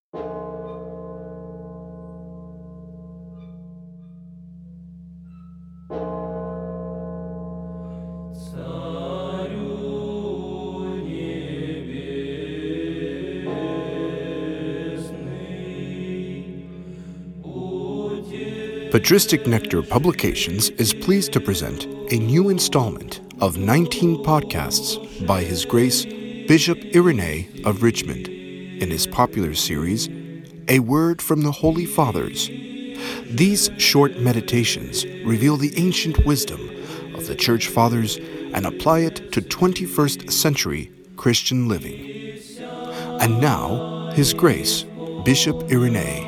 Patristic Nectar Publications is pleased to present a new installment of 19 podcasts by His Grace Bishop Irenee of Richmond in his popular series, A Word from the Holy Fathers. These short meditations reveal the ancient wisdom of the Church Fathers and apply it to 21st century Christian living. And now, His Grace Bishop Irenee.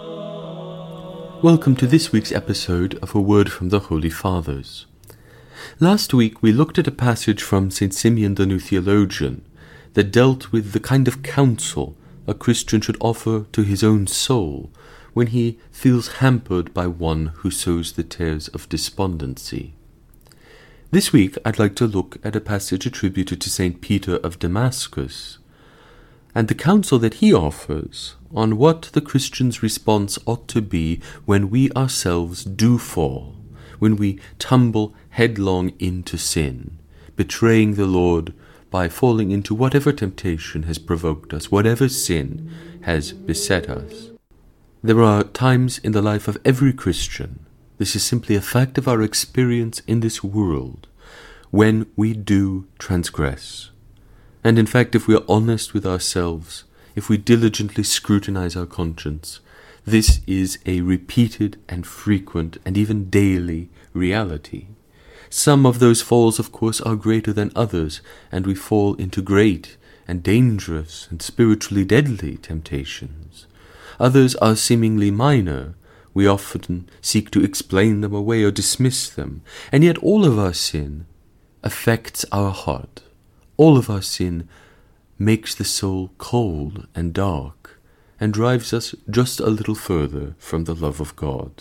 Welcome to this week's episode of A Word from the Holy Fathers. Last week we looked at a passage from St. Simeon the New Theologian that dealt with the kind of counsel a Christian should offer to his own soul when he feels hampered by one who sows the tares of despondency. This week I'd like to look at a passage attributed to St. Peter of Damascus, and the counsel that he offers on what the Christian's response ought to be when we ourselves do fall, when we tumble headlong into sin, betraying the Lord by falling into whatever temptation has provoked us, whatever sin has beset us. There are times in the life of every Christian, this is simply a fact of our experience in this world, when we do transgress. And in fact, if we are honest with ourselves, if we diligently scrutinize our conscience, this is a repeated and frequent and even daily reality. Some of those falls, of course, are greater than others, and we fall into great and dangerous and spiritually deadly temptations. Others are seemingly minor. We often seek to explain them away or dismiss them, and yet all of our sin affects our heart. All of our sin makes the soul cold and dark and drives us just a little further from the love of God.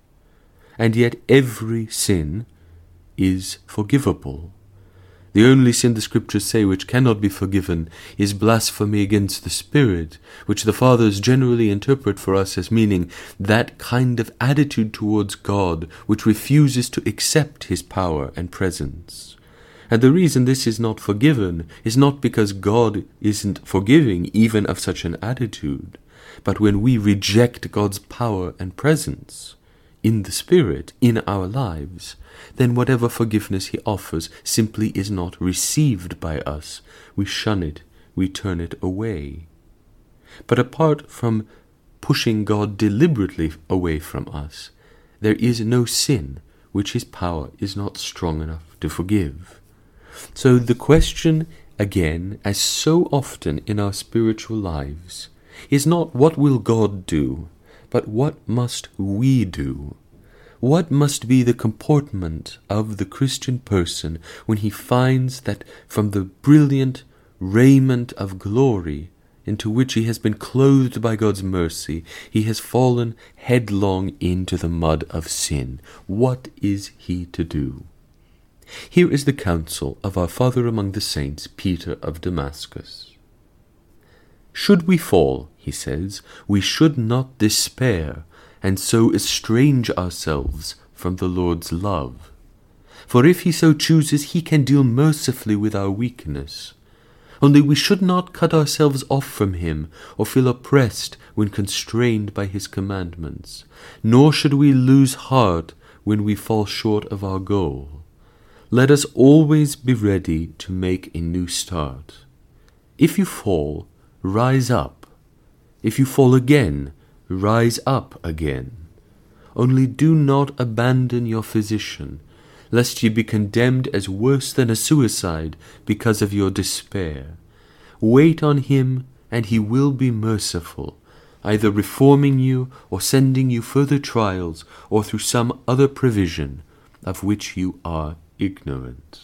And yet every sin is forgivable. The only sin the Scriptures say which cannot be forgiven is blasphemy against the Spirit, which the Fathers generally interpret for us as meaning that kind of attitude towards God which refuses to accept His power and presence. And the reason this is not forgiven is not because God isn't forgiving even of such an attitude, but when we reject God's power and presence in the Spirit, in our lives, then whatever forgiveness He offers simply is not received by us. We shun it, we turn it away. But apart from pushing God deliberately away from us, there is no sin which His power is not strong enough to forgive. So the question, again, as so often in our spiritual lives, is not what will God do, but what must we do? What must be the comportment of the Christian person when he finds that from the brilliant raiment of glory into which he has been clothed by God's mercy, he has fallen headlong into the mud of sin? What is he to do? Here is the counsel of our Father among the Saints, Peter of Damascus. Should we fall, he says, we should not despair, and so estrange ourselves from the Lord's love. For if He so chooses, He can deal mercifully with our weakness. Only we should not cut ourselves off from Him, or feel oppressed when constrained by His commandments, nor should we lose heart when we fall short of our goal. Let us always be ready to make a new start. If you fall, rise up. If you fall again, rise up again. Only do not abandon your physician, lest ye be condemned as worse than a suicide because of your despair. Wait on Him, and He will be merciful, either reforming you or sending you further trials, or through some other provision of which you are ignorant.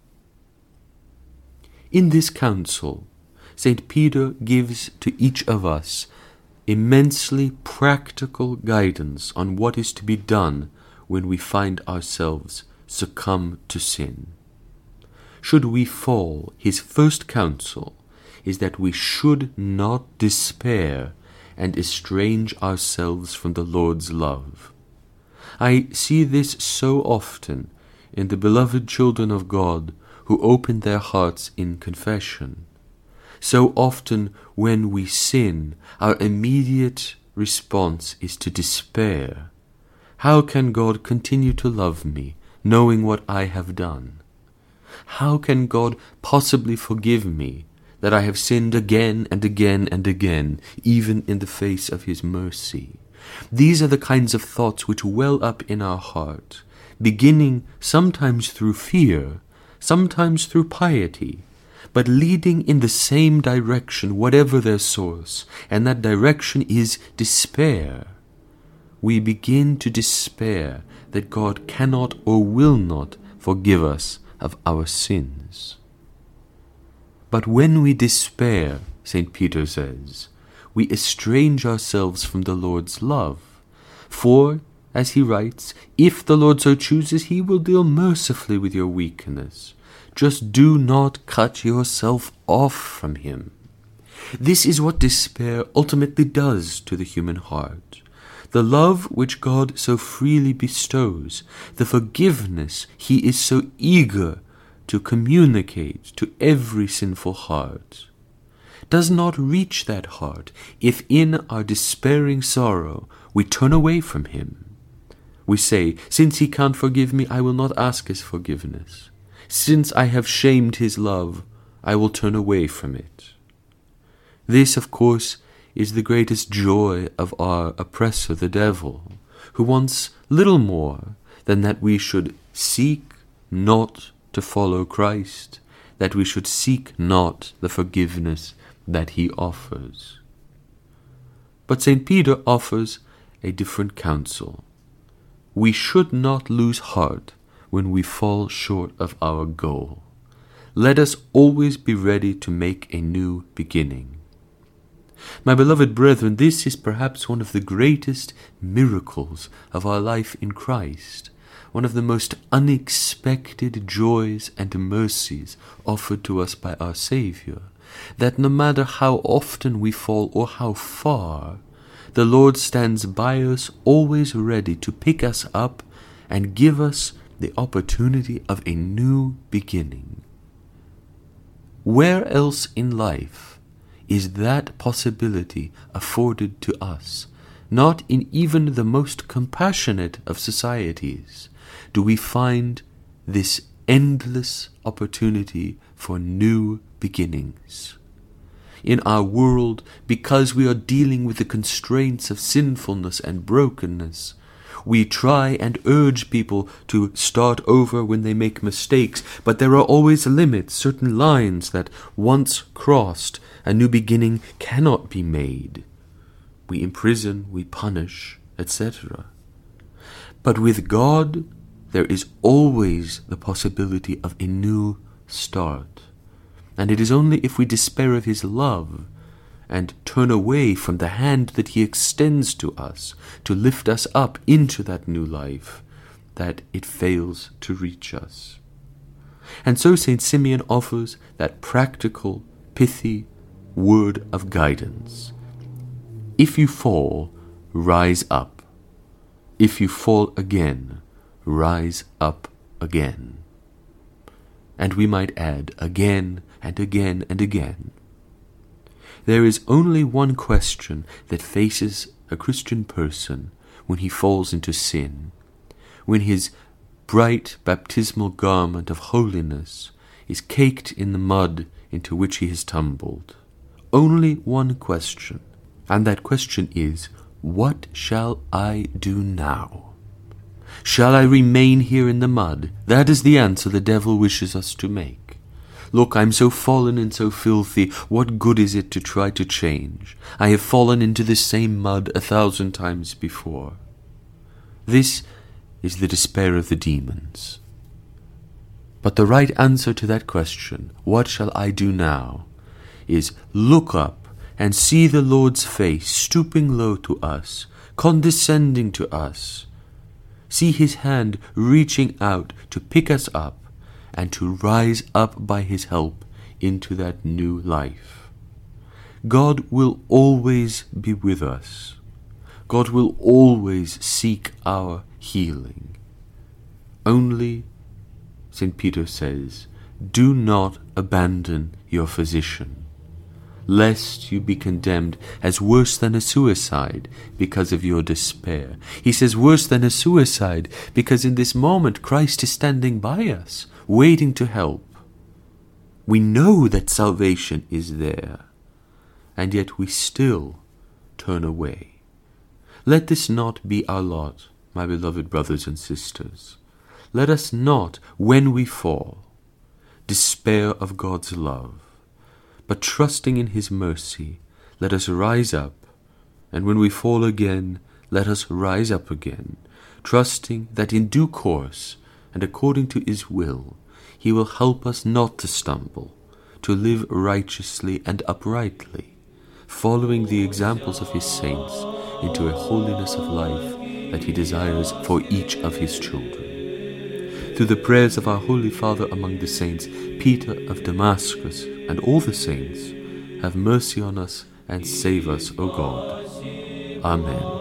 In this counsel, St. Peter gives to each of us immensely practical guidance on what is to be done when we find ourselves succumb to sin. Should we fall, his first counsel is that we should not despair and estrange ourselves from the Lord's love. I see this so often in the beloved children of God who open their hearts in confession. So often when we sin, our immediate response is to despair. How can God continue to love me, knowing what I have done? How can God possibly forgive me, that I have sinned again and again and again, even in the face of his mercy? These are the kinds of thoughts which well up in our heart, beginning sometimes through fear, sometimes through piety, but leading in the same direction, whatever their source, and that direction is despair. We begin to despair that God cannot or will not forgive us of our sins. But when we despair, St. Peter says, we estrange ourselves from the Lord's love. For, as he writes, if the Lord so chooses, he will deal mercifully with your weakness. Just do not cut yourself off from him. This is what despair ultimately does to the human heart. The love which God so freely bestows, the forgiveness he is so eager to communicate to every sinful heart, does not reach that heart if in our despairing sorrow we turn away from him. We say, since he can't forgive me, I will not ask his forgiveness. Since I have shamed his love, I will turn away from it. This, of course, is the greatest joy of our oppressor, the devil, who wants little more than that we should seek not to follow Christ, that we should seek not the forgiveness that he offers. But St. Peter offers a different counsel. We should not lose heart when we fall short of our goal. Let us always be ready to make a new beginning. My beloved brethren, this is perhaps one of the greatest miracles of our life in Christ, one of the most unexpected joys and mercies offered to us by our Saviour, that no matter how often we fall or how far, the Lord stands by us, always ready to pick us up and give us the opportunity of a new beginning. Where else in life is that possibility afforded to us? Not in even the most compassionate of societies do we find this endless opportunity for new beginnings. In our world, because we are dealing with the constraints of sinfulness and brokenness, we try and urge people to start over when they make mistakes, but there are always limits, certain lines that, once crossed, a new beginning cannot be made. We imprison, we punish, etc. But with God, there is always the possibility of a new start. And it is only if we despair of his love and turn away from the hand that he extends to us to lift us up into that new life that it fails to reach us. And so St. Simeon offers that practical, pithy word of guidance. If you fall, rise up. If you fall again, rise up again. And we might add again and again and again. There is only one question that faces a Christian person when he falls into sin, when his bright baptismal garment of holiness is caked in the mud into which he has tumbled. Only one question, and that question is, what shall I do now? Shall I remain here in the mud? That is the answer the devil wishes us to make. Look, I'm so fallen and so filthy, what good is it to try to change? I have fallen into this same mud 1,000 times before. This is the despair of the demons. But the right answer to that question, what shall I do now, is look up and see the Lord's face stooping low to us, condescending to us. See his hand reaching out to pick us up and to rise up by his help into that new life. God will always be with us. God will always seek our healing. Only, St. Peter says, do not abandon your physician, lest you be condemned as worse than a suicide because of your despair. He says worse than a suicide because in this moment Christ is standing by us, waiting to help. We know that salvation is there, and yet we still turn away. Let this not be our lot, my beloved brothers and sisters. Let us not, when we fall, despair of God's love, but trusting in His mercy, let us rise up, and when we fall again, let us rise up again, trusting that in due course, and according to His will, He will help us not to stumble, to live righteously and uprightly, following the examples of His saints into a holiness of life that He desires for each of His children. Through the prayers of our Holy Father among the saints, Peter of Damascus, and all the saints, have mercy on us and save us, O God. Amen.